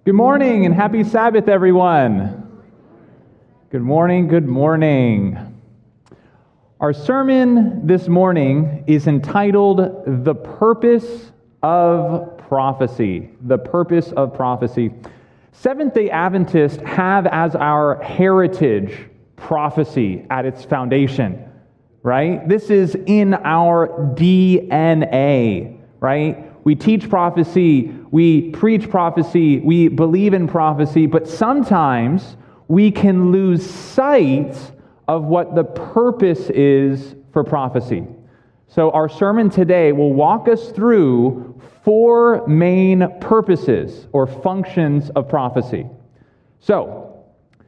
Good morning and happy Sabbath, everyone. Good morning, good morning. Our sermon this morning is entitled, The Purpose of Prophecy. The Purpose of Prophecy. Seventh-day Adventists have as our heritage prophecy at its foundation, right? This is in our DNA, right? We teach prophecy, we preach prophecy, we believe in prophecy, but sometimes we can lose sight of what the purpose is for prophecy. So our sermon today will walk us through four main purposes or functions of prophecy. So,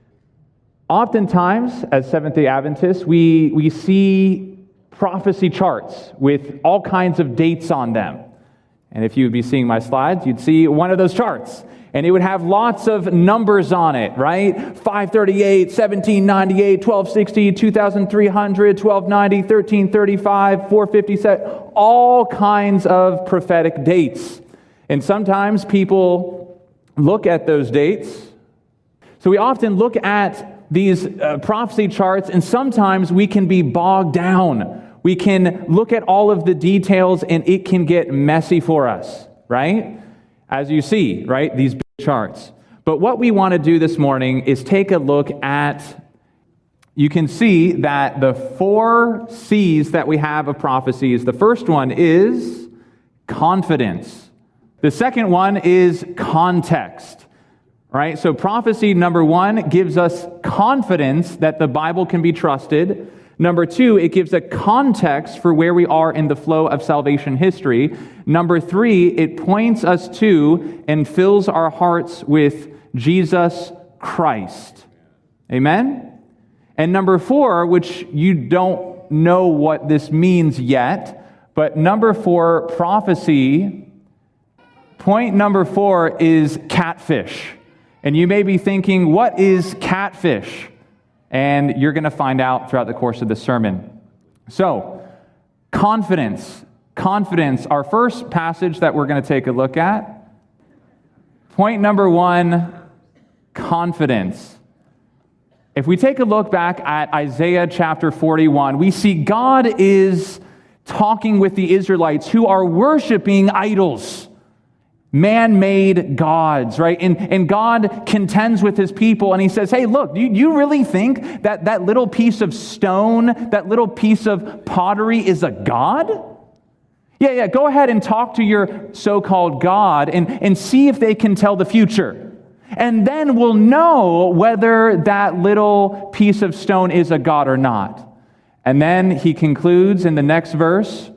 oftentimes as Seventh-day Adventists, we see prophecy charts with all kinds of dates on them. And if you would be seeing my slides, you'd see one of those charts. And it would have lots of numbers on it, right? 538, 1798, 1260, 2300, 1290, 1335, 457, all kinds of prophetic dates. And sometimes people look at those dates. So we often look at these prophecy charts, and sometimes we can be bogged down. We can look at all of the details and it can get messy for us, right? As you see, right, these big charts. But what we want to do this morning is take a look at, you can see that the four C's that we have of prophecies. The first one is confidence. The second one is context, right? So prophecy number one gives us confidence that the Bible can be trusted. Number two, it gives a context for where we are in the flow of salvation history. Number three, it points us to and fills our hearts with Jesus Christ. Amen? And number four, which you don't know what this means yet, but number four, prophecy, point number four is catfish. And you may be thinking, what is catfish? And you're going to find out throughout the course of the sermon. So, confidence. Confidence, our first passage that we're going to take a look at. Point number one, confidence. If we take a look back at Isaiah chapter 41, we see God is talking with the Israelites who are worshiping idols. Man-made gods, right? And God contends with his people and he says, hey, look, you really think that little piece of stone, that little piece of pottery is a god? Yeah, go ahead and talk to your so-called God and see if they can tell the future. And then we'll know whether that little piece of stone is a god or not. And then he concludes in the next verse,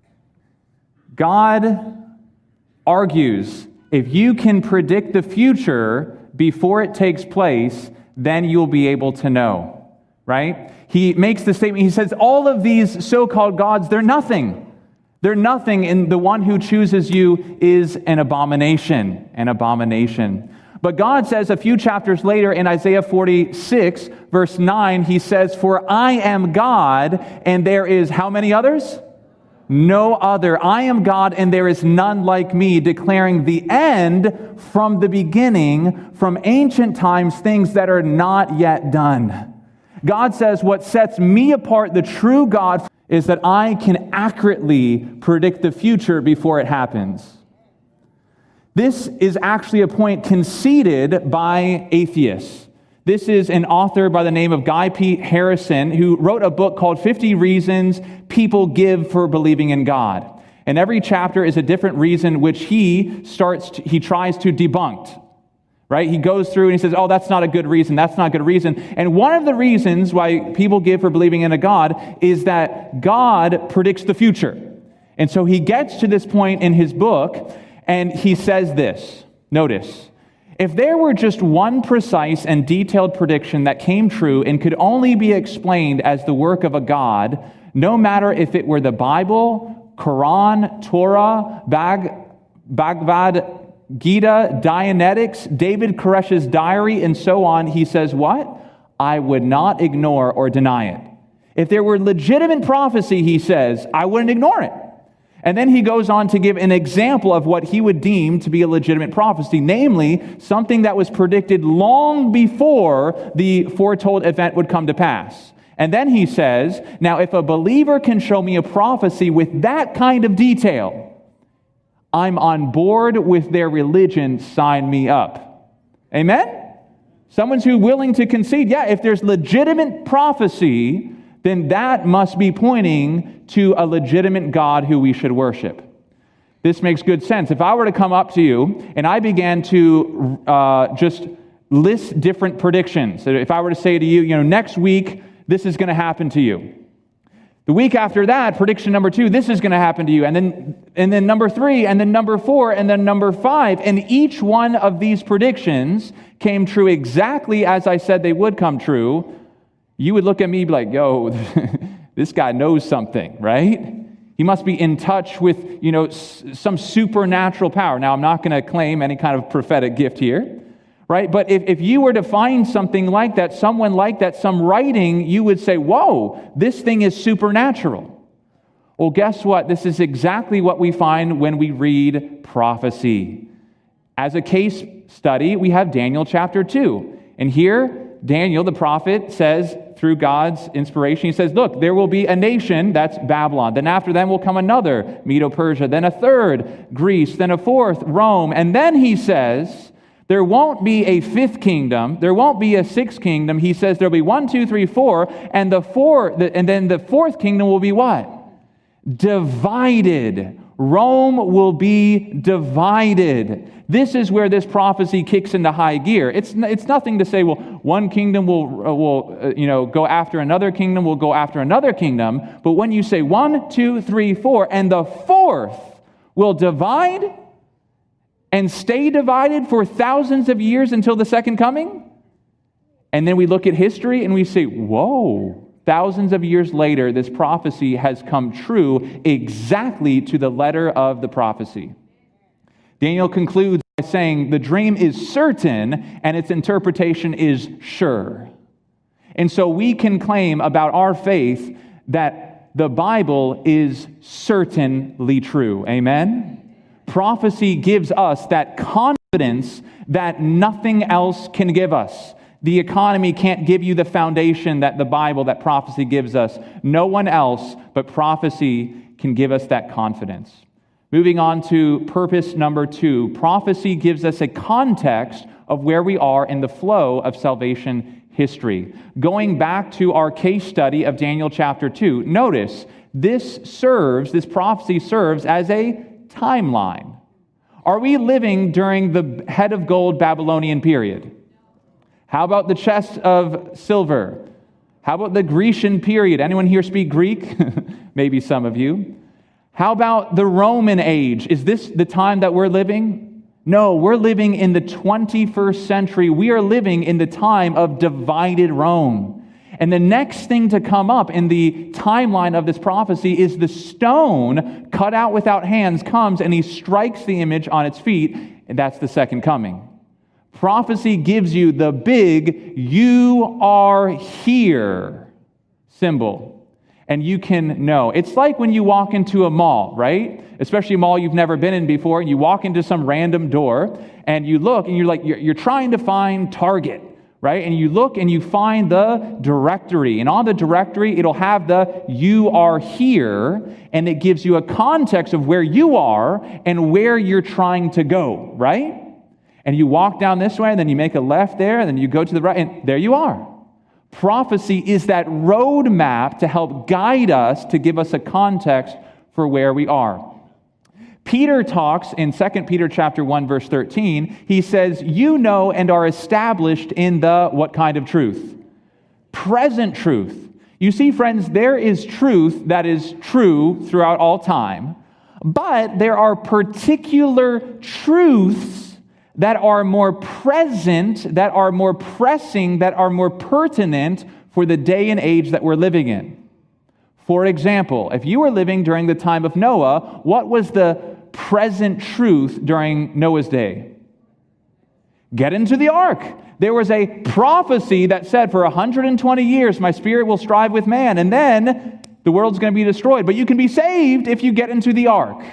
God argues, if you can predict the future before it takes place, then you'll be able to know, right? He makes the statement, he says, all of these so-called gods, they're nothing. They're nothing, and the one who chooses you is an abomination, But God says a few chapters later in Isaiah 46, verse 9, he says, for I am God, and there is how many others? No other. I am God and there is none like me, declaring the end from the beginning, from ancient times, things that are not yet done. God says what sets me apart, the true God, is that I can accurately predict the future before it happens. This is actually a point conceded by atheists. This is an author by the name of Guy P. Harrison who wrote a book called 50 Reasons People Give for Believing in God. And every chapter is a different reason which he tries to debunk. Right? He goes through and he says, oh, that's not a good reason. That's not a good reason. And one of the reasons why people give for believing in a God is that God predicts the future. And so he gets to this point in his book and he says this. Notice. If there were just one precise and detailed prediction that came true and could only be explained as the work of a God, no matter if it were the Bible, Quran, Torah, Bhagavad Gita, Dianetics, David Koresh's diary, and so on, he says what? I would not ignore or deny it. If there were legitimate prophecy, he says, I wouldn't ignore it. And then he goes on to give an example of what he would deem to be a legitimate prophecy, namely something that was predicted long before the foretold event would come to pass. And then he says, now if a believer can show me a prophecy with that kind of detail, I'm on board with their religion, sign me up. Amen? Someone's who's willing to concede, yeah, if there's legitimate prophecy, then that must be pointing to a legitimate God who we should worship. This makes good sense. If I were to come up to you and I began to just list different predictions, if I were to say to you, next week, this is going to happen to you. The week after that, prediction number 2, this is going to happen to you. And then number 3, and then number 4, and then number 5. And each one of these predictions came true exactly as I said they would come true. You would look at me and be like, yo, this guy knows something, right? He must be in touch with, some supernatural power. Now, I'm not going to claim any kind of prophetic gift here, right? But if you were to find something like that, someone like that, some writing, you would say, whoa, this thing is supernatural. Well, guess what? This is exactly what we find when we read prophecy. As a case study, we have Daniel chapter 2. And here, Daniel, the prophet, says, through God's inspiration, he says, look, there will be a nation, that's Babylon. Then after them will come another, Medo-Persia. Then a third, Greece. Then a fourth, Rome. And then he says, there won't be a 5th kingdom. There won't be a 6th kingdom. He says there'll be 1, 2, 3, 4. And then the 4th kingdom will be what? Divided. Rome will be divided. This is where this prophecy kicks into high gear. It's nothing to say, well, one kingdom will go after another kingdom, will go after another kingdom. But when you say 1, 2, 3, 4, and the 4th will divide and stay divided for thousands of years until the second coming, and then we look at history and we say, whoa, thousands of years later, this prophecy has come true exactly to the letter of the prophecy. Daniel concludes by saying the dream is certain and its interpretation is sure. And so we can claim about our faith that the Bible is certainly true. Amen? Prophecy gives us that confidence that nothing else can give us. The economy can't give you the foundation that the Bible, that prophecy gives us. No one else but prophecy can give us that confidence. Moving on to purpose number 2, prophecy gives us a context of where we are in the flow of salvation history. Going back to our case study of Daniel chapter 2, notice this prophecy serves as a timeline. Are we living during the head of gold Babylonian period? How about the chest of silver? How about the Grecian period? Anyone here speak Greek? Maybe some of you. How about the Roman age? Is this the time that we're living? No, we're living in the 21st century. We are living in the time of divided Rome. And the next thing to come up in the timeline of this prophecy is the stone cut out without hands comes and he strikes the image on its feet, and that's the second coming. Prophecy gives you the big "you are here" symbol. And you can know. It's like when you walk into a mall, right? Especially a mall you've never been in before, and you walk into some random door, and you look, and you're trying to find Target, right? And you look, and you find the directory. And on the directory, it'll have the "you are here," and it gives you a context of where you are and where you're trying to go, right? And you walk down this way, and then you make a left there, and then you go to the right, and there you are. Prophecy is that roadmap to help guide us, to give us a context for where we are. Peter talks in 2 Peter chapter 1, verse 13. He says, you know and are established in the what kind of truth? Present truth. You see, friends, there is truth that is true throughout all time, but there are particular truths that are more present, that are more pressing, that are more pertinent for the day and age that we're living in. For example, if you were living during the time of Noah, what was the present truth during Noah's day? Get into the ark. There was a prophecy that said, for 120 years, my spirit will strive with man. And then The world's going to be destroyed, but you can be saved if you get into the ark.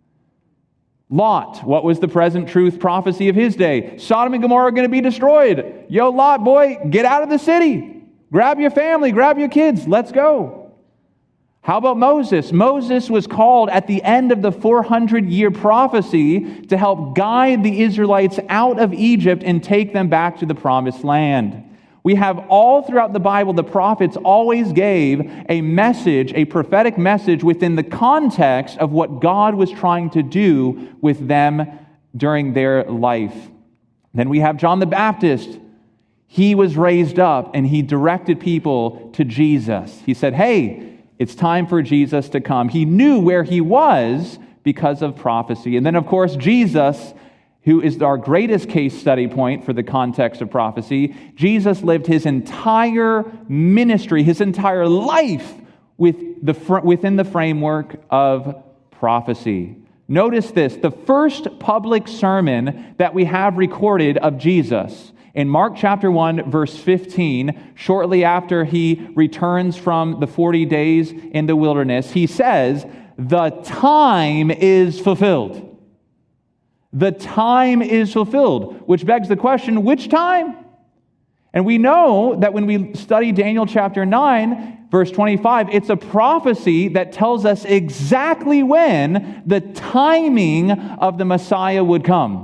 Lot, what was the present truth prophecy of his day? Sodom and Gomorrah are going to be destroyed. Yo, Lot, boy, get out of the city. Grab your family, grab your kids, let's go. How about Moses? Moses was called at the end of the 400-year prophecy to help guide the Israelites out of Egypt and take them back to the promised land. We have all throughout the Bible, the prophets always gave a message, a prophetic message within the context of what God was trying to do with them during their life. Then we have John the Baptist. He was raised up and he directed people to Jesus. He said, hey, it's time for Jesus to come. He knew where he was because of prophecy. And then, of course, Jesus, who is our greatest case study point for the context of prophecy, Jesus lived his entire ministry, his entire life within the framework of prophecy. Notice this, the first public sermon that we have recorded of Jesus, in Mark chapter 1, verse 15, shortly after he returns from the 40 days in the wilderness, he says, "The time is fulfilled." The time is fulfilled, which begs the question, which time? And we know that when we study Daniel chapter 9, verse 25, it's a prophecy that tells us exactly when the timing of the Messiah would come.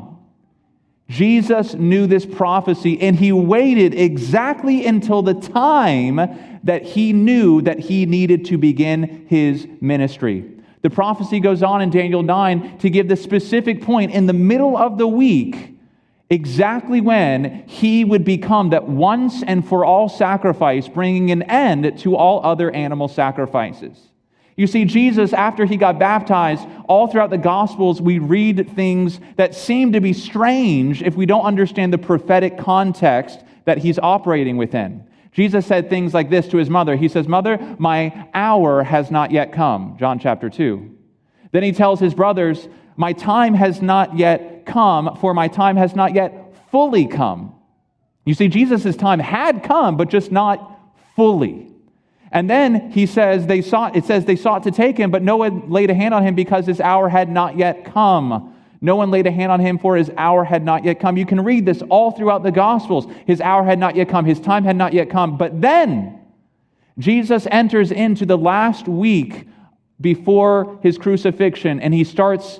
Jesus knew this prophecy, and he waited exactly until the time that he knew that he needed to begin his ministry. The prophecy goes on in Daniel 9 to give the specific point in the middle of the week, exactly when he would become that once and for all sacrifice, bringing an end to all other animal sacrifices. You see, Jesus, after he got baptized, all throughout the Gospels, we read things that seem to be strange if we don't understand the prophetic context that he's operating within. Jesus said things like this to his mother. He says, "Mother, my hour has not yet come." John chapter 2. Then he tells his brothers, "My time has not yet come, for my time has not yet fully come." You see, Jesus' time had come, but just not fully. And then he says they sought to take him, but no one laid a hand on him because his hour had not yet come. No one laid a hand on him, for his hour had not yet come. You can read this all throughout the Gospels. His hour had not yet come. His time had not yet come. But then Jesus enters into the last week before his crucifixion, and he starts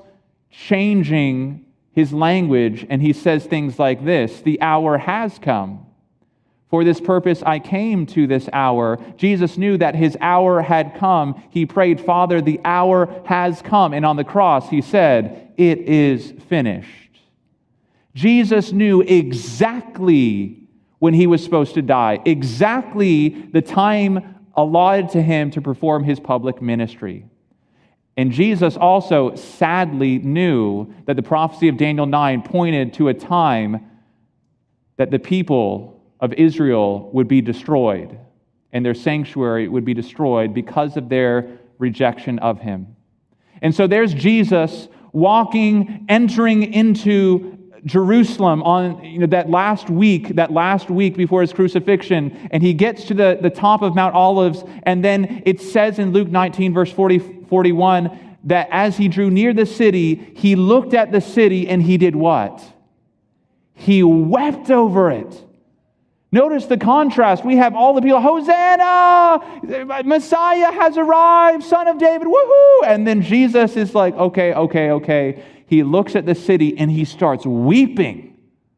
changing his language, and he says things like this: "The hour has come. For this purpose I came to this hour." Jesus knew that his hour had come. He prayed, "Father, the hour has come." And on the cross he said, "It is finished." Jesus knew exactly when he was supposed to die, exactly the time allotted to him to perform his public ministry. And Jesus also sadly knew that the prophecy of Daniel 9 pointed to a time that the people of Israel would be destroyed, and their sanctuary would be destroyed because of their rejection of him. And so there's Jesus entering into Jerusalem on that last week before his crucifixion, and he gets to the top of Mount Olives, and then it says in Luke 19, verse 41, that as he drew near the city, he looked at the city and he did what? He wept over it. Notice the contrast. We have all the people, "Hosanna! Messiah has arrived, Son of David, woohoo!" And then Jesus is like, okay. He looks at the city and he starts weeping.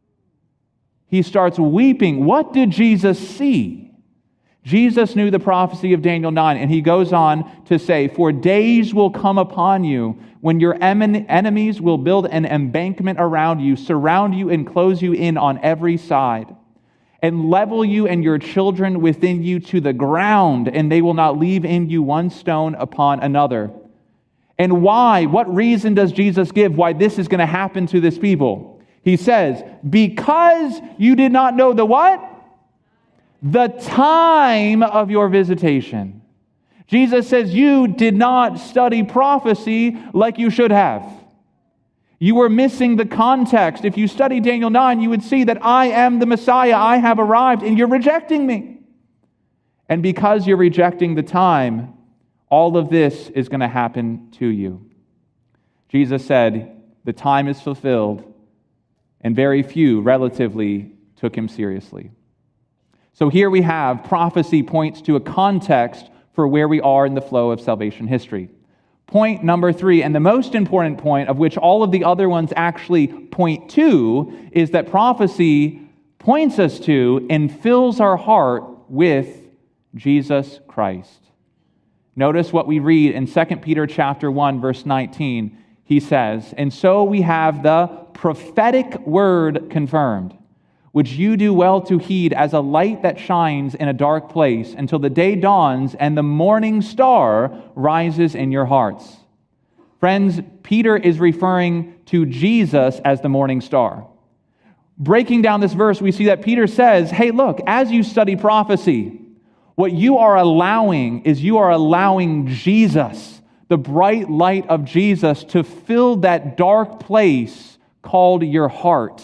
He starts weeping. What did Jesus see? Jesus knew the prophecy of Daniel 9, and he goes on to say, "For days will come upon you when your enemies will build an embankment around you, surround you and close you in on every side, and level you and your children within you to the ground, and they will not leave in you one stone upon another." And why? What reason does Jesus give why this is going to happen to this people? He says, "Because you did not know the what? The time of your visitation." Jesus says you did not study prophecy like you should have. You were missing the context. If you study Daniel 9, you would see that I am the Messiah. I have arrived, and you're rejecting me. And because you're rejecting the time, All of this is going to happen to you. Jesus said, the time is fulfilled, and very few, relatively, took him seriously. So here we have prophecy points to a context for where we are in the flow of salvation history. Point number 3, and the most important point, of which all of the other ones actually point to, is that prophecy points us to and fills our heart with Jesus Christ. Notice what we read in 2 Peter chapter 1, verse 19. He says, "And so we have the prophetic word confirmed, which you do well to heed as a light that shines in a dark place until the day dawns and the morning star rises in your hearts." Friends, Peter is referring to Jesus as the morning star. Breaking down this verse, we see that Peter says, hey, look, as you study prophecy, what you are allowing is you are allowing Jesus, the bright light of Jesus, to fill that dark place called your heart.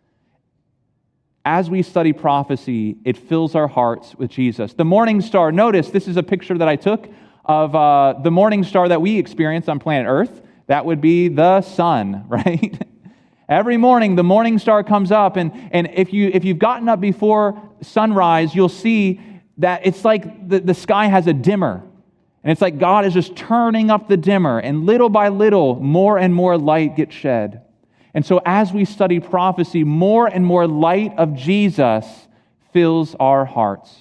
As we study prophecy, it fills our hearts with Jesus. The morning star, notice this is a picture that I took of the morning star that we experience on planet Earth. That would be the sun, right? Every morning, the morning star comes up, and if you've gotten up before sunrise, you'll see that it's like the sky has a dimmer. And it's like God is just turning up the dimmer, and little by little, more and more light gets shed. And so as we study prophecy, more and more light of Jesus fills our hearts.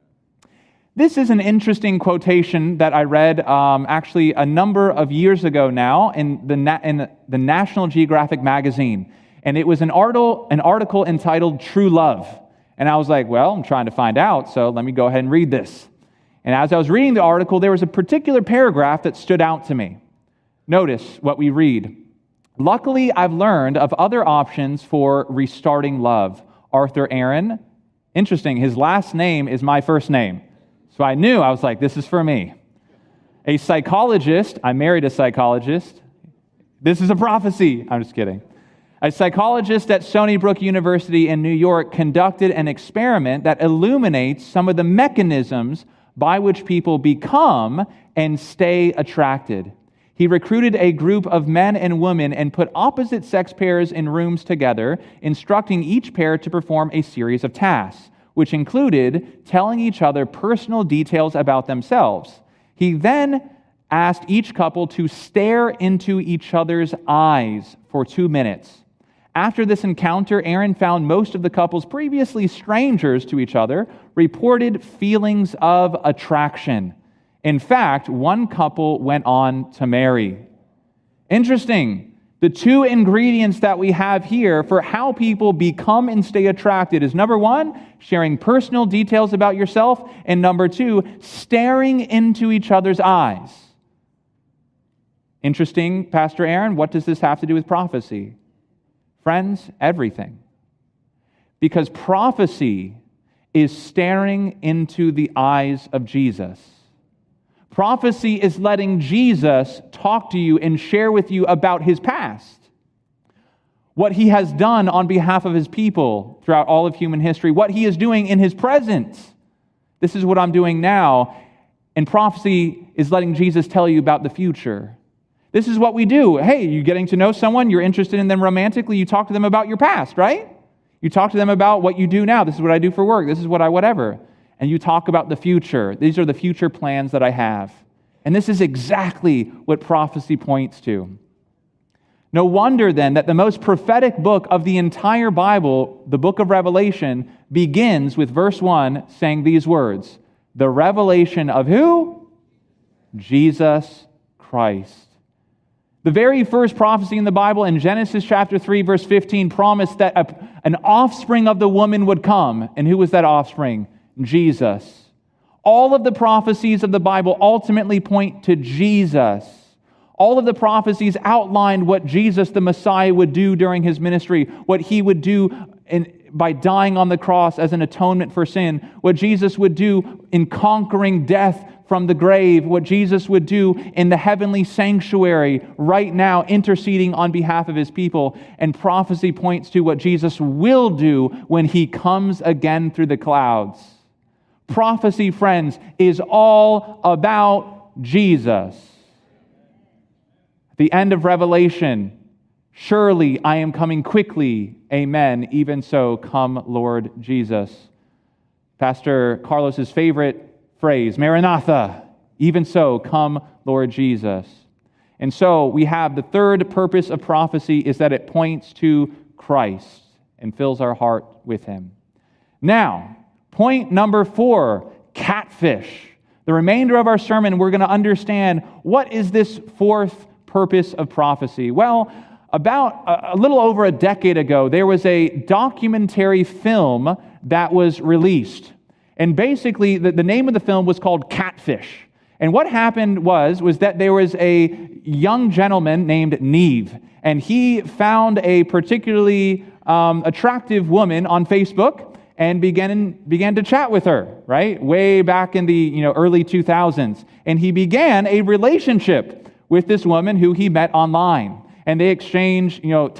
This is an interesting quotation that I read actually a number of years ago now in the National Geographic magazine. And it was an article entitled True Love. And I was like, well, I'm trying to find out, so let me go ahead and read this. And as I was reading the article, there was a particular paragraph that stood out to me. Notice what we read. "Luckily, I've learned of other options for restarting love. Arthur Aaron," interesting, his last name is my first name. So I was like, this is for me. "A psychologist," I married a psychologist. This is a prophecy. I'm just kidding. "A psychologist at Stony Brook University in New York conducted an experiment that illuminates some of the mechanisms by which people become and stay attracted. He recruited a group of men and women and put opposite sex pairs in rooms together, instructing each pair to perform a series of tasks, which included telling each other personal details about themselves. He then asked each couple to stare into each other's eyes for 2 minutes. After this encounter, Aaron found most of the couples, previously strangers to each other, reported feelings of attraction. In fact, one couple went on to marry." Interesting. The two ingredients that we have here for how people become and stay attracted is number 1, sharing personal details about yourself, and number 2, staring into each other's eyes. Interesting, Pastor Aaron, what does this have to do with prophecy? Friends, everything. Because prophecy is staring into the eyes of Jesus. Prophecy is letting Jesus talk to you and share with you about his past, what he has done on behalf of his people throughout all of human history, what he is doing in his present. This is what I'm doing now. And prophecy is letting Jesus tell you about the future. This is what we do. Hey, you're getting to know someone, you're interested in them romantically, you talk to them about your past, right? You talk to them about what you do now. This is what I do for work. This is what I whatever. And you talk about the future. These are the future plans that I have. And this is exactly what prophecy points to. No wonder then that the most prophetic book of the entire Bible, the book of Revelation, begins with verse 1 saying these words, "The revelation of" who? Jesus Christ. The very first prophecy in the Bible in Genesis chapter 3, verse 15, promised that an offspring of the woman would come. And who was that offspring? Jesus. All of the prophecies of the Bible ultimately point to Jesus. All of the prophecies outlined what Jesus, the Messiah, would do during his ministry, what he would do by dying on the cross as an atonement for sin, what Jesus would do in conquering death from the grave, what Jesus would do in the heavenly sanctuary right now, interceding on behalf of his people. And prophecy points to what Jesus will do when he comes again through the clouds. Prophecy, friends, is all about Jesus. At the end of Revelation, surely I am coming quickly. Amen. Even so, come, Lord Jesus. Pastor Carlos's favorite phrase, Maranatha. Even so, come, Lord Jesus. And so we have the third purpose of prophecy is that it points to Christ and fills our heart with Him. Now, point number 4, catfish. The remainder of our sermon, we're going to understand what is this fourth purpose of prophecy. Well, about a little over a decade ago, there was a documentary film that was released. And basically, the name of the film was called Catfish. And what happened was that there was a young gentleman named Neve, and he found a particularly attractive woman on Facebook and began to chat with her, right? Way back in the early 2000s. And he began a relationship with this woman who he met online. And they exchanged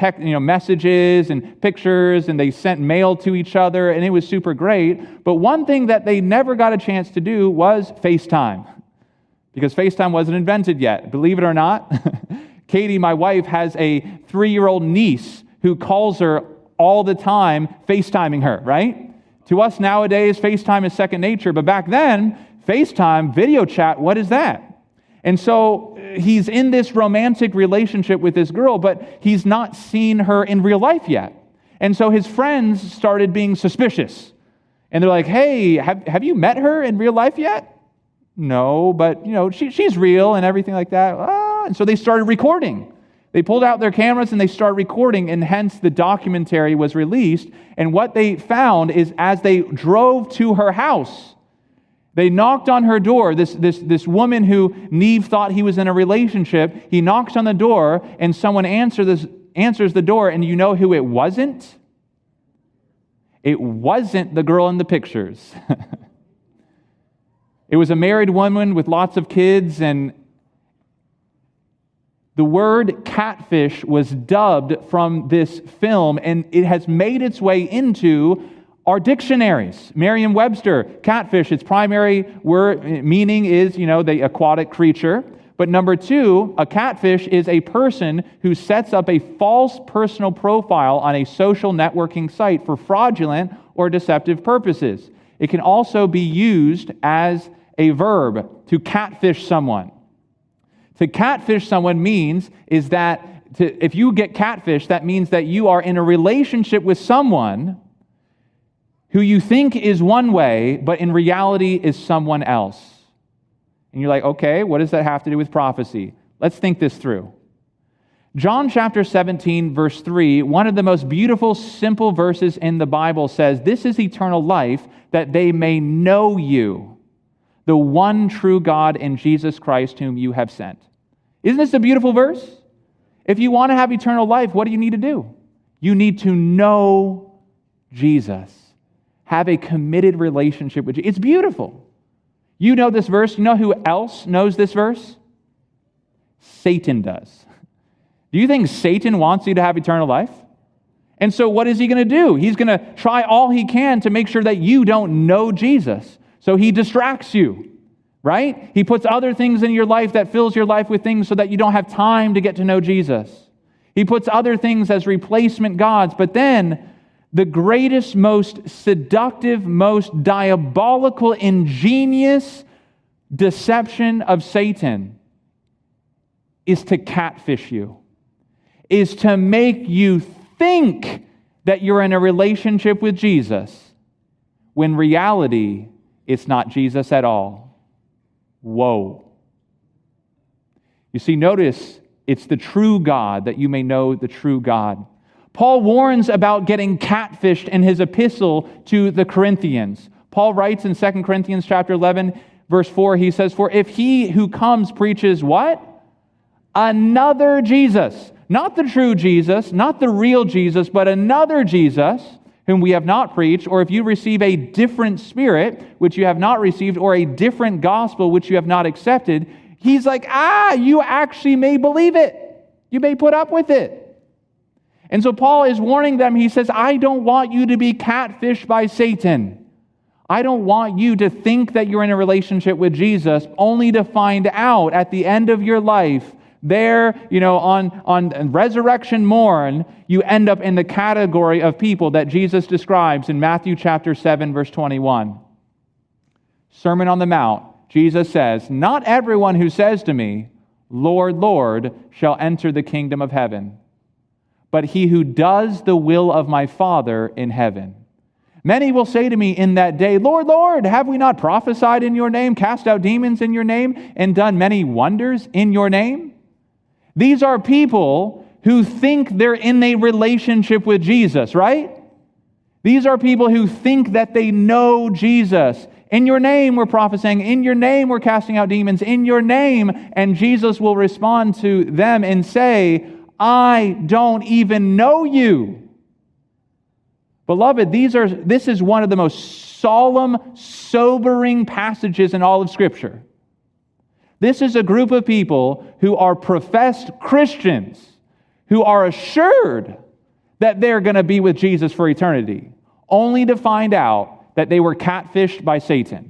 messages and pictures, and they sent mail to each other, and it was super great. But one thing that they never got a chance to do was FaceTime. Because FaceTime wasn't invented yet. Believe it or not, Katie, my wife, has a 3-year-old niece who calls her all the time, FaceTiming her, right? To us nowadays, FaceTime is second nature, but back then, FaceTime, video chat, what is that? And so he's in this romantic relationship with this girl, but he's not seen her in real life yet. And so his friends started being suspicious. And they're like, hey, have you met her in real life yet? No, but she's real and everything like that. And so they started recording. They pulled out their cameras and they started recording, and hence the documentary was released. And what they found is as they drove to her house, they knocked on her door. This woman who Neve thought he was in a relationship, he knocks on the door, and someone answers the door, and you know who it wasn't? It wasn't the girl in the pictures. It was a married woman with lots of kids, and the word catfish was dubbed from this film, and it has made its way into our dictionaries. Merriam-Webster, catfish, its primary word meaning is, the aquatic creature. But number 2, a catfish is a person who sets up a false personal profile on a social networking site for fraudulent or deceptive purposes. It can also be used as a verb, to catfish someone. To catfish someone means is that if you get catfish, that means that you are in a relationship with someone who you think is one way, but in reality is someone else. And you're like, okay, what does that have to do with prophecy? Let's think this through. John chapter 17, verse 3, one of the most beautiful, simple verses in the Bible says, "This is eternal life, that they may know you, the one true God and Jesus Christ whom you have sent." Isn't this a beautiful verse? If you want to have eternal life, what do you need to do? You need to know Jesus. Have a committed relationship with Jesus. It's beautiful. You know this verse. You know who else knows this verse? Satan does. Do you think Satan wants you to have eternal life? And so what is he going to do? He's going to try all he can to make sure that you don't know Jesus. So he distracts you, right? He puts other things in your life that fills your life with things so that you don't have time to get to know Jesus. He puts other things as replacement gods. But then the greatest, most seductive, most diabolical, ingenious deception of Satan is to catfish you, is to make you think that you're in a relationship with Jesus, when reality, it's not Jesus at all. Whoa. You see, notice, it's the true God, that you may know the true God. Paul warns about getting catfished in his epistle to the Corinthians. Paul writes in 2 Corinthians chapter 11, verse 4, he says, "For if he who comes preaches" what? "Another Jesus." Not the true Jesus, not the real Jesus, but another Jesus, whom we have not preached, or if you receive a different spirit, which you have not received, or a different gospel, which you have not accepted, he's like, you actually may believe it. You may put up with it. And so Paul is warning them. He says, I don't want you to be catfished by Satan. I don't want you to think that you're in a relationship with Jesus only to find out at the end of your life, there, on resurrection morn, you end up in the category of people that Jesus describes in Matthew chapter 7, verse 21. Sermon on the Mount, Jesus says, "Not everyone who says to me, 'Lord, Lord,' shall enter the kingdom of heaven, but he who does the will of my Father in heaven. Many will say to me in that day, 'Lord, Lord, have we not prophesied in your name, cast out demons in your name, and done many wonders in your name?'" These are people who think they're in a relationship with Jesus, right? These are people who think that they know Jesus. In your name we're prophesying, in your name we're casting out demons, in your name, and Jesus will respond to them and say, "I don't even know you." Beloved, this is one of the most solemn, sobering passages in all of Scripture. This is a group of people who are professed Christians, who are assured that they're going to be with Jesus for eternity, only to find out that they were catfished by Satan.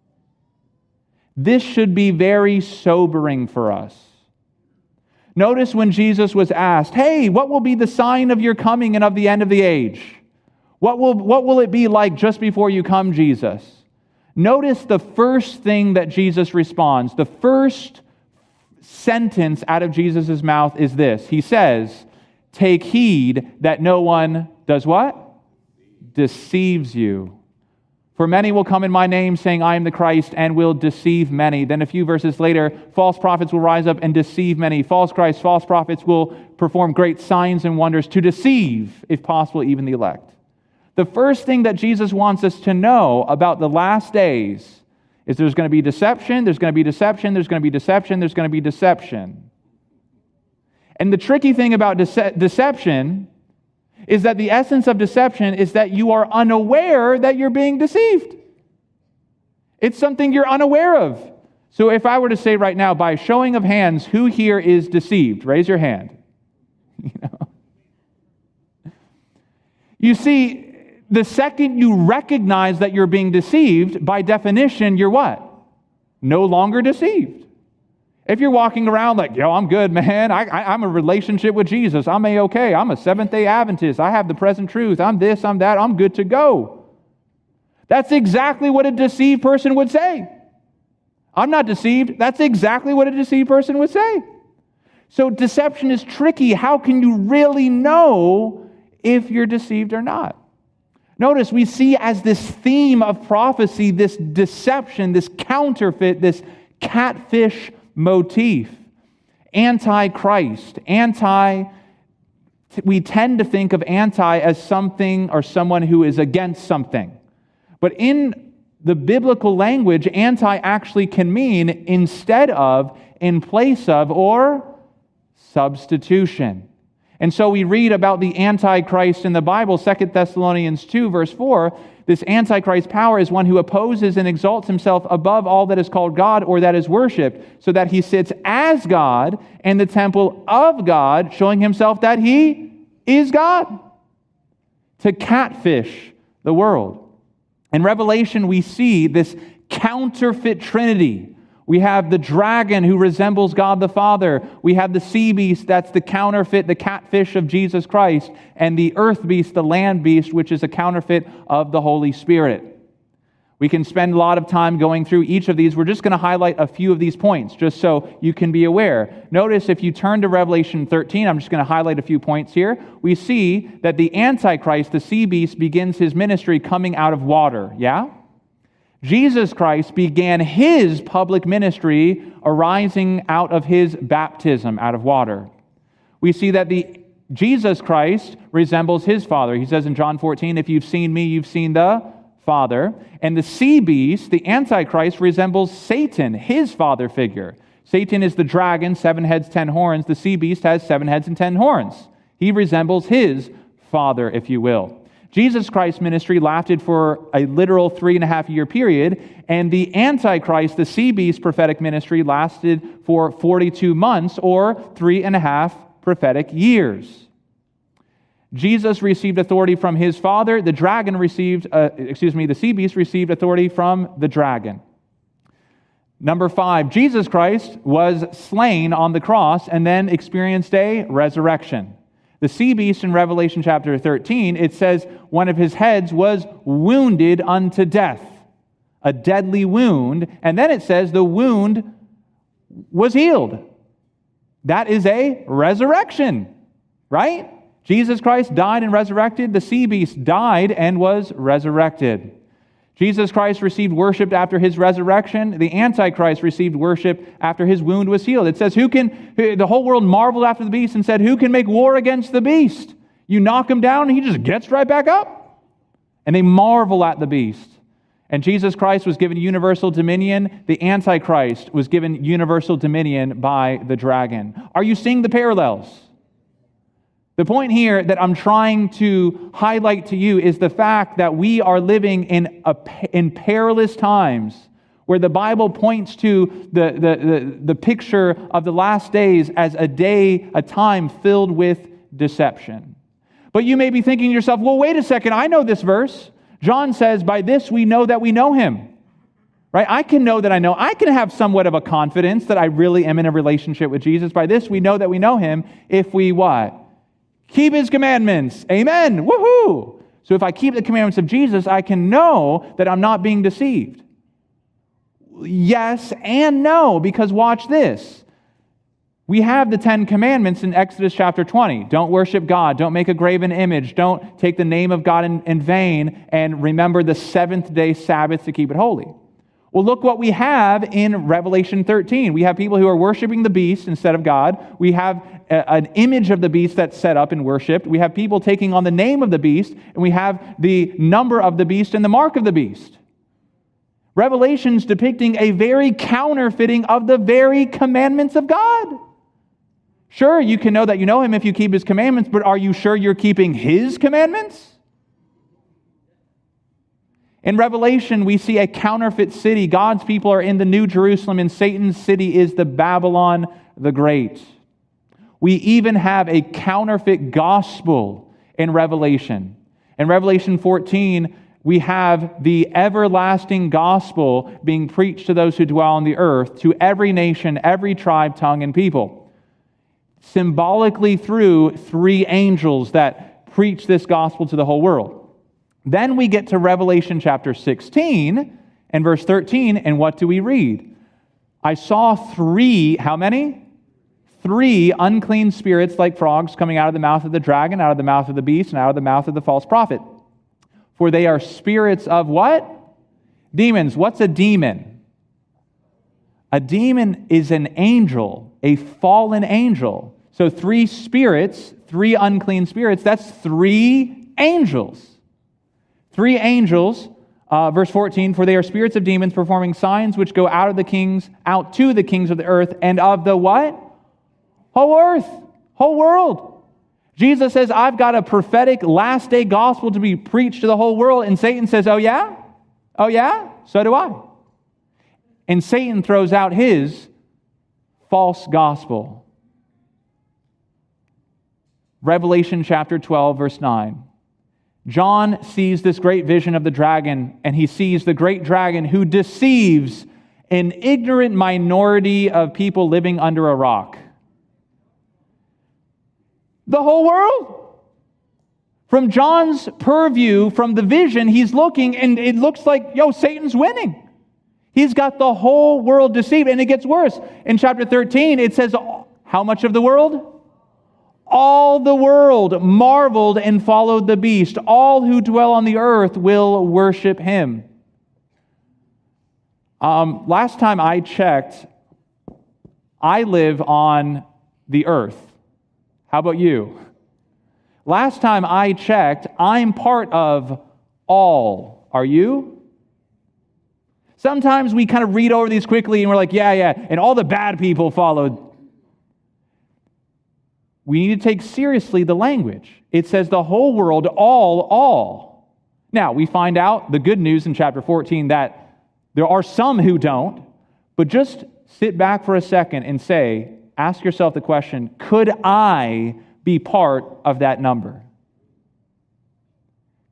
This should be very sobering for us. Notice when Jesus was asked, "Hey, what will be the sign of your coming and of the end of the age? What will it be like just before you come, Jesus?" Notice the first thing that Jesus responds. The first sentence out of Jesus' mouth is this. He says, "Take heed that no one" does what? "Deceives you. For many will come in my name, saying, 'I am the Christ,' and will deceive many." Then a few verses later, "False prophets will rise up and deceive many. False Christs, false prophets will perform great signs and wonders to deceive, if possible, even the elect." The first thing that Jesus wants us to know about the last days is there's going to be deception, there's going to be deception, there's going to be deception, there's going to be deception. And the tricky thing about deception is that the essence of deception is that you are unaware that you're being deceived. It's something you're unaware of. So if I were to say right now, by showing of hands, who here is deceived? Raise your hand. You see, the second you recognize that you're being deceived, by definition, you're what? No longer deceived. If you're walking around like, "Yo, I'm good, man. I'm a relationship with Jesus. I'm A-okay. I'm a Seventh-day Adventist. I have the present truth. I'm this, I'm that. I'm good to go." That's exactly what a deceived person would say. "I'm not deceived." That's exactly what a deceived person would say. So deception is tricky. How can you really know if you're deceived or not? Notice we see as this theme of prophecy, this deception, this counterfeit, this catfish motif. Antichrist. We tend to think of anti as something or someone who is against something. But in the biblical language, anti actually can mean instead of, in place of, or substitution. And so we read about the Antichrist in the Bible, 2 Thessalonians 2, verse 4. This Antichrist power is one who opposes and exalts himself above all that is called God or that is worshipped, so that he sits as God in the temple of God, showing himself that he is God. To catfish the world. In Revelation, we see this counterfeit trinity. We have the dragon who resembles God the Father. We have the sea beast, that's the counterfeit, the catfish of Jesus Christ. And the earth beast, the land beast, which is a counterfeit of the Holy Spirit. We can spend a lot of time going through each of these. We're just going to highlight a few of these points, just so you can be aware. Notice if you turn to Revelation 13, I'm just going to highlight a few points here. We see that the Antichrist, the sea beast, begins his ministry coming out of water. Yeah? Jesus Christ began his public ministry arising out of his baptism out of water. We see that Jesus Christ resembles his Father. He says in John 14, "If you've seen me, you've seen the Father." And the sea beast, the Antichrist, resembles Satan, his father figure. Satan is the dragon, 7 heads, 10 horns. The sea beast has 7 heads and 10 horns. He resembles his father, if you will. Jesus Christ's ministry lasted for a literal 3.5-year period, and the Antichrist, the sea beast prophetic ministry, lasted for 42 months or 3.5 prophetic years. Jesus received authority from his Father. The sea beast received authority from the dragon. Number 5, Jesus Christ was slain on the cross and then experienced a resurrection. The sea beast in Revelation chapter 13, it says one of his heads was wounded unto death, a deadly wound, and then it says the wound was healed. That is a resurrection, right? Jesus Christ died and resurrected. The sea beast died and was resurrected. Jesus Christ received worship after his resurrection. The Antichrist received worship after his wound was healed. It says, the whole world marveled after the beast and said, who can make war against the beast? You knock him down and he just gets right back up. And they marvel at the beast. And Jesus Christ was given universal dominion. The Antichrist was given universal dominion by the dragon. Are you seeing the parallels? The point here that I'm trying to highlight to you is the fact that we are living in perilous times where the Bible points to the picture of the last days as a time filled with deception. But you may be thinking to yourself, well, wait a second, I know this verse. John says, by this we know that we know him. Right? I can know that I know. I can have somewhat of a confidence that I really am in a relationship with Jesus. By this we know that we know him if we what? Keep his commandments. Amen. Woohoo! So if I keep the commandments of Jesus, I can know that I'm not being deceived. Yes and no, because watch this. We have the 10 commandments in Exodus chapter 20. Don't worship God. Don't make a graven image. Don't take the name of God in vain. And remember the seventh day Sabbath to keep it holy. Well, look what we have in Revelation 13. We have people who are worshiping the beast instead of God. We have an image of the beast that's set up and worshipped. We have people taking on the name of the beast, and we have the number of the beast and the mark of the beast. Revelation's depicting a very counterfeiting of the very commandments of God. Sure, you can know that you know him if you keep his commandments, but are you sure you're keeping his commandments? In Revelation, we see a counterfeit city. God's people are in the New Jerusalem, and Satan's city is the Babylon the Great. We even have a counterfeit gospel in Revelation. In Revelation 14, we have the everlasting gospel being preached to those who dwell on the earth, to every nation, every tribe, tongue, and people. Symbolically through 3 angels that preach this gospel to the whole world. Then we get to Revelation chapter 16 and verse 13, and what do we read? I saw 3, how many? 3 unclean spirits like frogs coming out of the mouth of the dragon, out of the mouth of the beast, and out of the mouth of the false prophet. For they are spirits of what? Demons. What's a demon? A demon is an angel, a fallen angel. So 3 spirits, 3 unclean spirits, that's 3 angels. 3 angels, verse 14, for they are spirits of demons performing signs which go out to the kings of the earth and of the what? Whole earth, whole world. Jesus says, I've got a prophetic last day gospel to be preached to the whole world. And Satan says, oh yeah? Oh yeah? So do I. And Satan throws out his false gospel. Revelation chapter 12, verse 9. John sees this great vision of the dragon, and he sees the great dragon who deceives an ignorant minority of people living under a rock. The whole world. From John's purview, from the vision, he's looking, and it looks like, Satan's winning. He's got the whole world deceived, and it gets worse. In chapter 13, it says, how much of the world? All the world marveled and followed the beast. All who dwell on the earth will worship him. Last time I checked, I live on the earth. How about you? Last time I checked, I'm part of all. Are you? Sometimes we kind of read over these quickly and we're like, yeah, and all the bad people followed. We need to take seriously the language. It says the whole world, all. Now, we find out the good news in chapter 14 that there are some who don't, but just sit back for a second and ask yourself the question, could I be part of that number?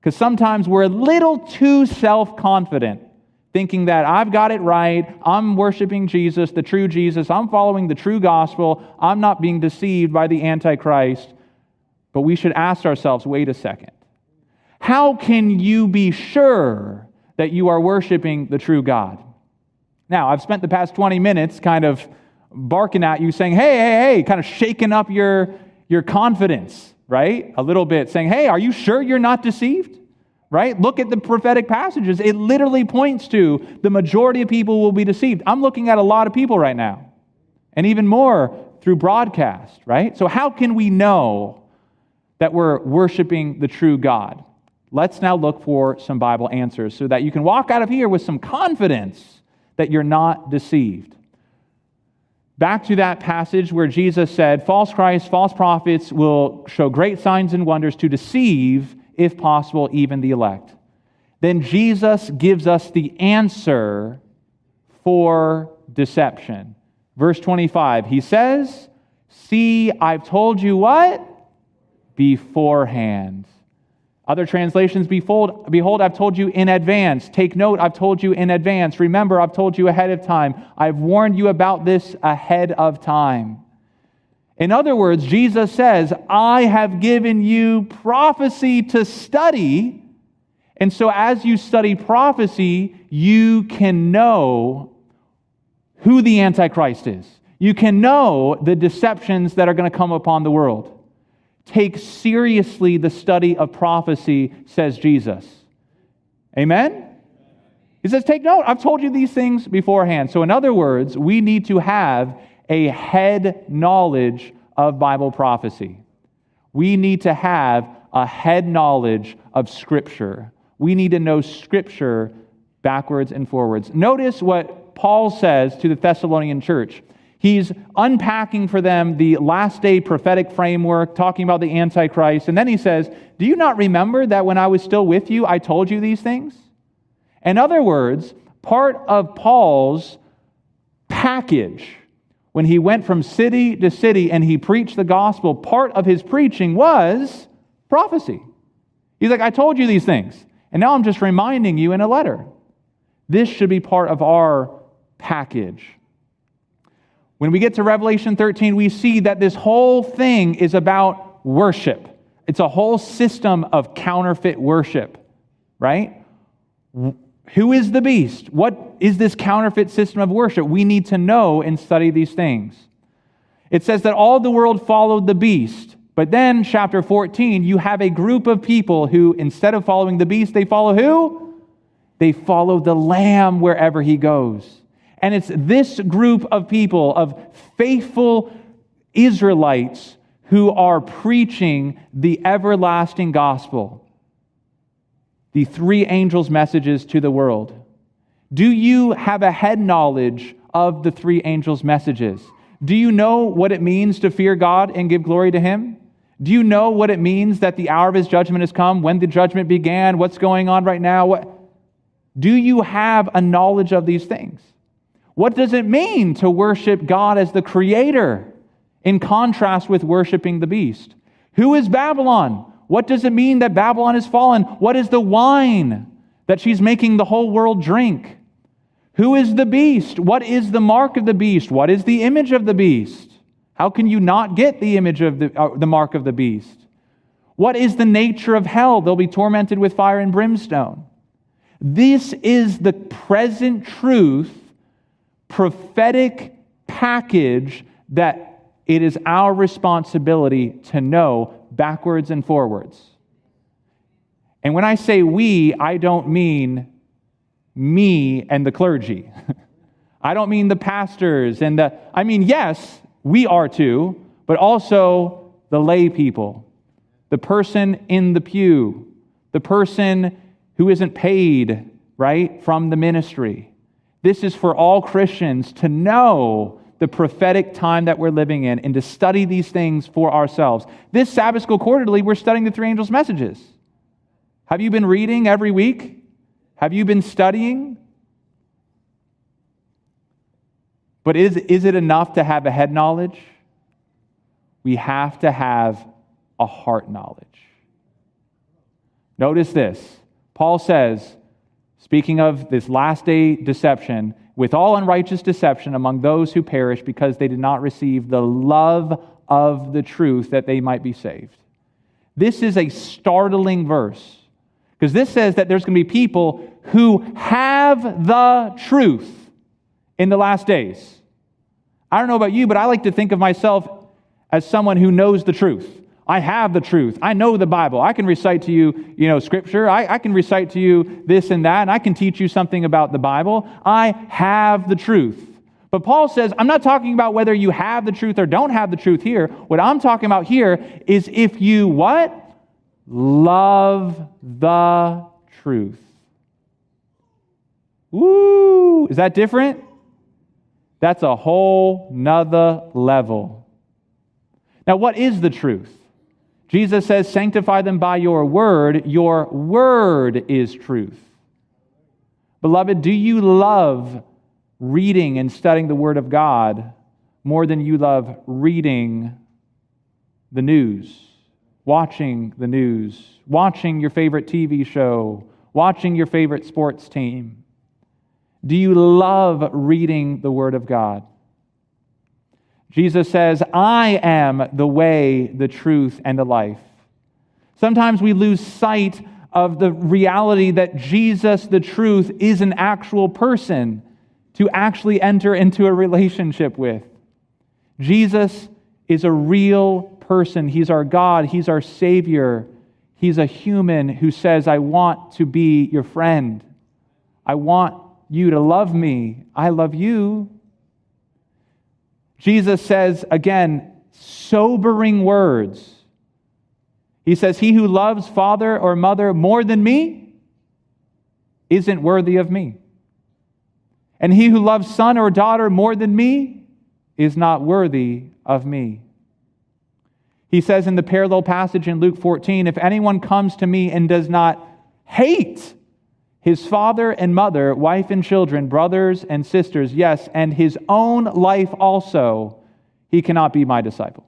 Because sometimes we're a little too self-confident, thinking that I've got it right, I'm worshiping Jesus, the true Jesus, I'm following the true gospel, I'm not being deceived by the Antichrist. But we should ask ourselves, wait a second. How can you be sure that you are worshiping the true God? Now, I've spent the past 20 minutes kind of barking at you, saying, hey, kind of shaking up your confidence, right? A little bit, saying, hey, are you sure you're not deceived? Right? Look at the prophetic passages. It literally points to the majority of people will be deceived. I'm looking at a lot of people right now, and even more through broadcast, right? So how can we know that we're worshiping the true God? Let's now look for some Bible answers so that you can walk out of here with some confidence that you're not deceived. Back to that passage where Jesus said, false Christs, false prophets will show great signs and wonders to deceive, if possible, even the elect. Then Jesus gives us the answer for deception. Verse 25, he says, see, I've told you what? Beforehand. Other translations, behold, I've told you in advance. Take note, I've told you in advance. Remember, I've told you ahead of time. I've warned you about this ahead of time. In other words, Jesus says, I have given you prophecy to study. And so as you study prophecy, you can know who the Antichrist is. You can know the deceptions that are going to come upon the world. Take seriously the study of prophecy, says Jesus. Amen? He says, take note, I've told you these things beforehand. So in other words, we need to have a head knowledge of Bible prophecy. We need to have a head knowledge of Scripture. We need to know Scripture backwards and forwards. Notice what Paul says to the Thessalonian church. He's unpacking for them the last day prophetic framework, talking about the Antichrist. And then he says, do you not remember that when I was still with you, I told you these things? In other words, part of Paul's package, when he went from city to city and he preached the gospel, part of his preaching was prophecy. He's like, I told you these things, and now I'm just reminding you in a letter. This should be part of our package. When we get to Revelation 13, we see that this whole thing is about worship. It's a whole system of counterfeit worship, right? Who is the beast? What is this counterfeit system of worship? We need to know and study these things. It says that all the world followed the beast. But then, chapter 14, you have a group of people who, instead of following the beast, they follow who? They follow the Lamb wherever he goes. And it's this group of people, of faithful Israelites, who are preaching the everlasting gospel, the three angels' messages to the world. Do you have a head knowledge of the three angels' messages? Do you know what it means to fear God and give glory to Him? Do you know what it means that the hour of His judgment has come, when the judgment began, what's going on right now? Do you have a knowledge of these things? What does it mean to worship God as the Creator in contrast with worshiping the beast? Who is Babylon? What does it mean that Babylon has fallen? What is the wine that she's making the whole world drink? Who is the beast? What is the mark of the beast? What is the image of the beast? How can you not get the image of the mark of the beast? What is the nature of hell? They'll be tormented with fire and brimstone. This is the present truth, prophetic package that it is our responsibility to know backwards and forwards. And when I say we, I don't mean me and the clergy. I don't mean the pastors I mean, yes, we are too, but also the lay people, the person in the pew, the person who isn't paid, right, from the ministry. This is for all Christians to know the prophetic time that we're living in and to study these things for ourselves. This Sabbath School Quarterly, we're studying the three angels' messages. Have you been reading every week? Have you been studying? But is it enough to have a head knowledge? We have to have a heart knowledge. Notice this. Paul says, speaking of this last day deception, with all unrighteous deception among those who perish because they did not receive the love of the truth that they might be saved. This is a startling verse because this says that there's going to be people who have the truth in the last days. I don't know about you, but I like to think of myself as someone who knows the truth. I have the truth. I know the Bible. I can recite to you, Scripture. I can recite to you this and that, and I can teach you something about the Bible. I have the truth. But Paul says, I'm not talking about whether you have the truth or don't have the truth here. What I'm talking about here is if you what? Love the truth. Woo! Is that different? That's a whole nother level. Now, what is the truth? Jesus says, sanctify them by your word. Your word is truth. Beloved, do you love reading and studying the Word of God more than you love reading the news, watching the news, watching your favorite TV show, watching your favorite sports team? Do you love reading the Word of God? Jesus says, I am the way, the truth, and the life. Sometimes we lose sight of the reality that Jesus, the truth, is an actual person to actually enter into a relationship with. Jesus is a real person. He's our God. He's our Savior. He's a human who says, I want to be your friend. I want you to love me. I love you. Jesus says, again, sobering words. He says, he who loves father or mother more than me isn't worthy of me. And he who loves son or daughter more than me is not worthy of me. He says in the parallel passage in Luke 14, if anyone comes to me and does not hate his father and mother, wife and children, brothers and sisters, yes, and his own life also, he cannot be my disciple.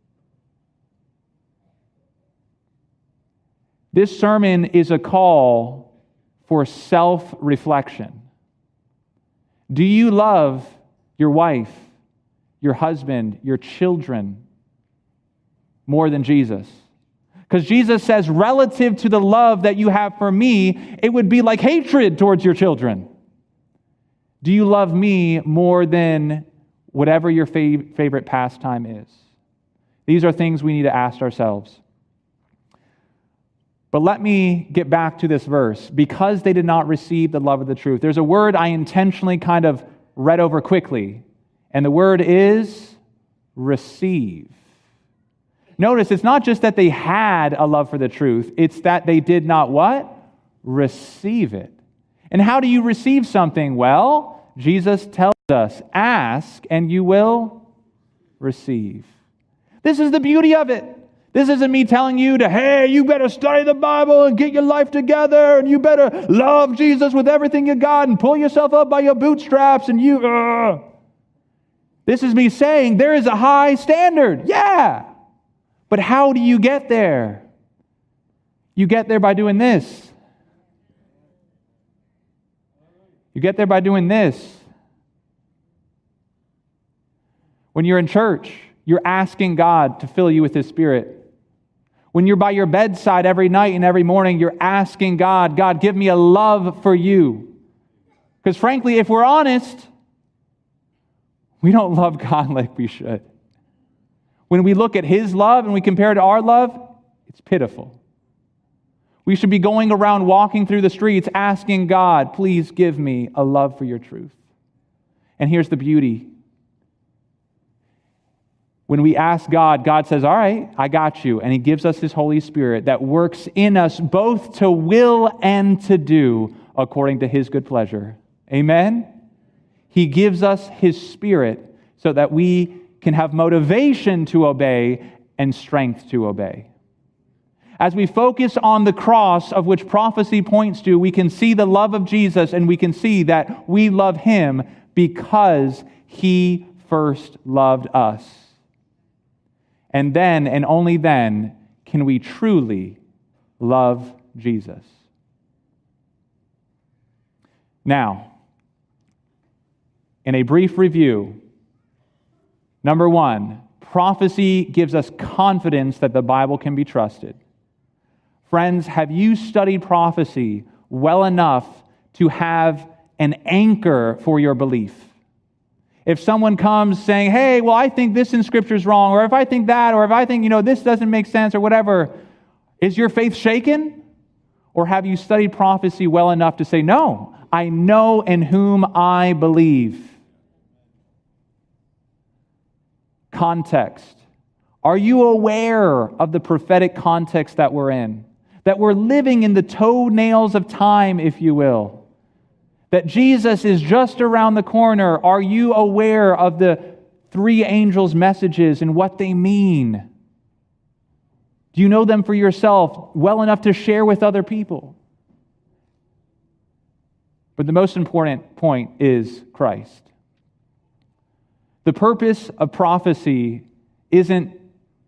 This sermon is a call for self-reflection. Do you love your wife, your husband, your children more than Jesus? Because Jesus says, relative to the love that you have for me, it would be like hatred towards your children. Do you love me more than whatever your favorite pastime is? These are things we need to ask ourselves. But let me get back to this verse. Because they did not receive the love of the truth. There's a word I intentionally kind of read over quickly, and the word is receive. Notice, it's not just that they had a love for the truth, it's that they did not what? Receive it. And how do you receive something? Well, Jesus tells us, ask and you will receive. This is the beauty of it. This isn't me telling you hey, you better study the Bible and get your life together and you better love Jesus with everything you got and pull yourself up by your bootstraps and you... This is me saying there is a high standard. Yeah. But how do you get there? You get there by doing this. You get there by doing this. When you're in church, you're asking God to fill you with His Spirit. When you're by your bedside every night and every morning, you're asking God, God, give me a love for you. Because frankly, if we're honest, we don't love God like we should. When we look at His love and we compare it to our love, it's pitiful. We should be going around walking through the streets asking God, please give me a love for your truth. And here's the beauty. When we ask God, God says, all right, I got you. And He gives us His Holy Spirit that works in us both to will and to do according to His good pleasure. Amen? He gives us His Spirit so that we can have motivation to obey and strength to obey. As we focus on the cross of which prophecy points to, we can see the love of Jesus and we can see that we love Him because He first loved us. And then, and only then, can we truly love Jesus. Now, in a brief review, number one, prophecy gives us confidence that the Bible can be trusted. Friends, have you studied prophecy well enough to have an anchor for your belief? If someone comes saying, hey, well, I think this in Scripture is wrong, or if I think that, or if I think, this doesn't make sense, or whatever, is your faith shaken? Or have you studied prophecy well enough to say, no, I know in whom I believe? Context. Are you aware of the prophetic context that we're in? That we're living in the toenails of time, if you will. That Jesus is just around the corner. Are you aware of the three angels' messages and what they mean? Do you know them for yourself well enough to share with other people? But the most important point is Christ. The purpose of prophecy isn't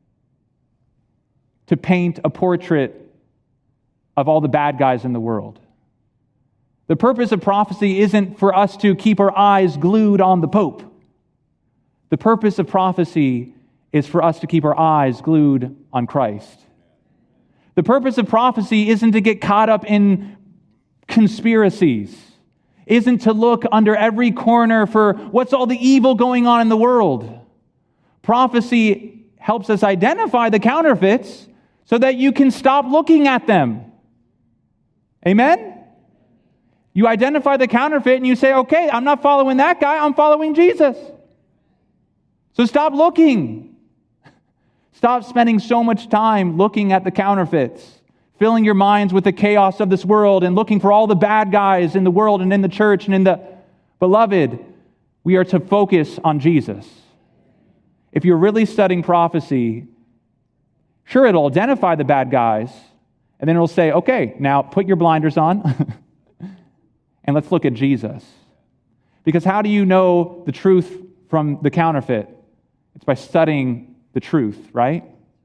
to paint a portrait of all the bad guys in the world. The purpose of prophecy isn't for us to keep our eyes glued on the Pope. The purpose of prophecy is for us to keep our eyes glued on Christ. The purpose of prophecy isn't to get caught up in conspiracies, isn't to look under every corner for what's all the evil going on in the world. Prophecy helps us identify the counterfeits so that you can stop looking at them. Amen? You identify the counterfeit and you say, okay, I'm not following that guy, I'm following Jesus. So stop looking. Stop spending so much time looking at the counterfeits, filling your minds with the chaos of this world and looking for all the bad guys in the world and in the church and in the... Beloved, we are to focus on Jesus. If you're really studying prophecy, sure, it'll identify the bad guys, and then it'll say, okay, now put your blinders on and let's look at Jesus. Because how do you know the truth from the counterfeit? It's by studying the truth, right?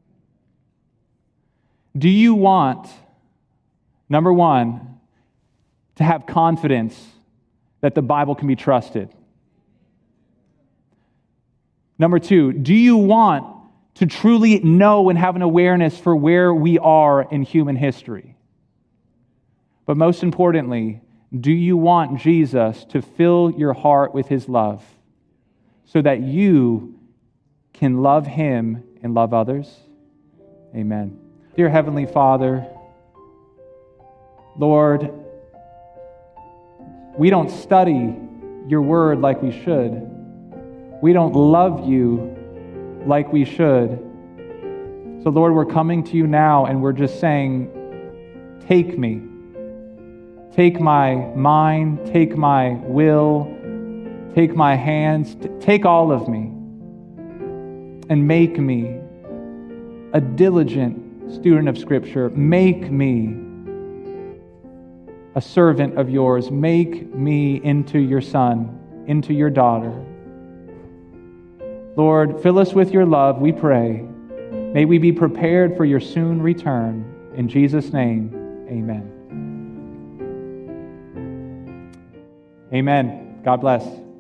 Do you want, number one, to have confidence that the Bible can be trusted? Number two, do you want to truly know and have an awareness for where we are in human history? But most importantly, do you want Jesus to fill your heart with His love so that you can love Him and love others? Amen. Dear Heavenly Father, Lord, we don't study your word like we should. We don't love you like we should. So Lord, we're coming to you now and we're just saying, take me. Take my mind, take my will, take my hands, take all of me and make me a diligent student of Scripture. Make me a servant of yours. Make me into your son, into your daughter. Lord, fill us with your love, we pray. May we be prepared for your soon return. In Jesus' name, amen. Amen. God bless.